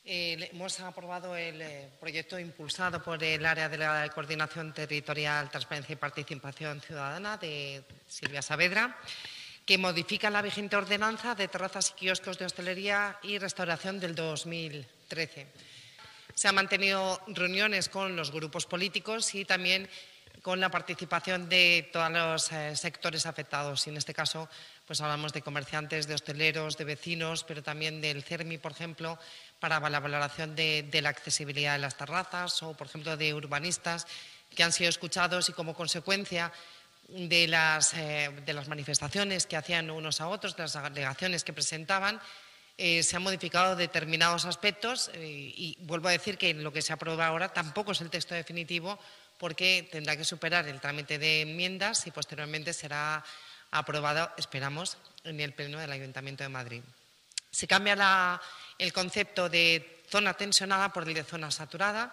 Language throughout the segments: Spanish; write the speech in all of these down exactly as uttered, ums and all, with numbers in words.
Eh, hemos aprobado el eh, proyecto impulsado por el Área de la Coordinación Territorial, Transparencia y Participación Ciudadana de Silvia Saavedra, que modifica la vigente ordenanza de terrazas y kioscos de hostelería y restauración del dos mil trece. Se han mantenido reuniones con los grupos políticos y también con la participación de todos los eh, sectores afectados. Y en este caso, pues hablamos de comerciantes, de hosteleros, de vecinos, pero también del CERMI, por ejemplo, para la valoración de, de la accesibilidad de las terrazas, o, por ejemplo, de urbanistas que han sido escuchados y, como consecuencia de las, eh, de las manifestaciones que hacían unos a otros, de las alegaciones que presentaban, Eh, se han modificado determinados aspectos eh, y vuelvo a decir que lo que se aprueba ahora tampoco es el texto definitivo, porque tendrá que superar el trámite de enmiendas y posteriormente será aprobado, esperamos, en el Pleno del Ayuntamiento de Madrid. Se cambia la, el concepto de zona tensionada por el de zona saturada.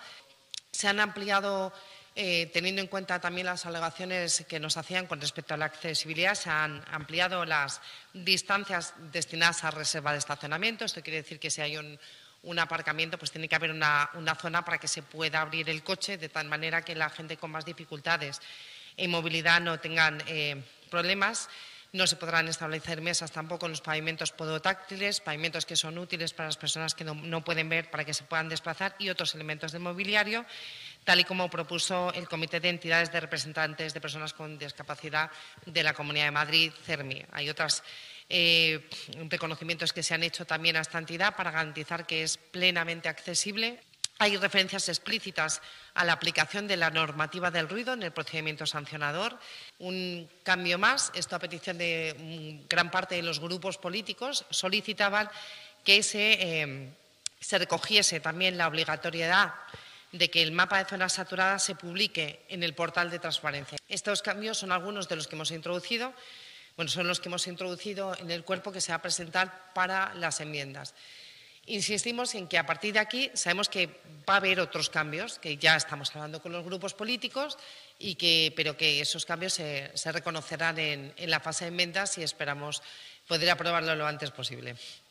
Se han ampliado, eh, teniendo en cuenta también las alegaciones que nos hacían con respecto a la accesibilidad, se han ampliado las distancias destinadas a reserva de estacionamiento. Esto quiere decir que si hay un, un aparcamiento, pues tiene que haber una, una zona para que se pueda abrir el coche, de tal manera que la gente con más dificultades en movilidad no tengan eh, problemas. No se podrán establecer mesas tampoco en los pavimentos podotáctiles, pavimentos que son útiles para las personas que no, no pueden ver, para que se puedan desplazar, y otros elementos del mobiliario, tal y como propuso el Comité de Entidades de Representantes de Personas con Discapacidad de la Comunidad de Madrid, CERMI. Hay otros eh, reconocimientos que se han hecho también a esta entidad para garantizar que es plenamente accesible. Hay referencias explícitas a la aplicación de la normativa del ruido en el procedimiento sancionador. Un cambio más, esto a petición de gran parte de los grupos políticos, solicitaban que se, eh, se recogiese también la obligatoriedad de que el mapa de zonas saturadas se publique en el portal de transparencia. Estos cambios son algunos de los que hemos introducido, bueno, son los que hemos introducido en el cuerpo que se va a presentar para las enmiendas. Insistimos en que a partir de aquí sabemos que va a haber otros cambios, que ya estamos hablando con los grupos políticos, y que, pero que esos cambios se, se reconocerán en, en la fase de enmiendas y esperamos poder aprobarlo lo antes posible.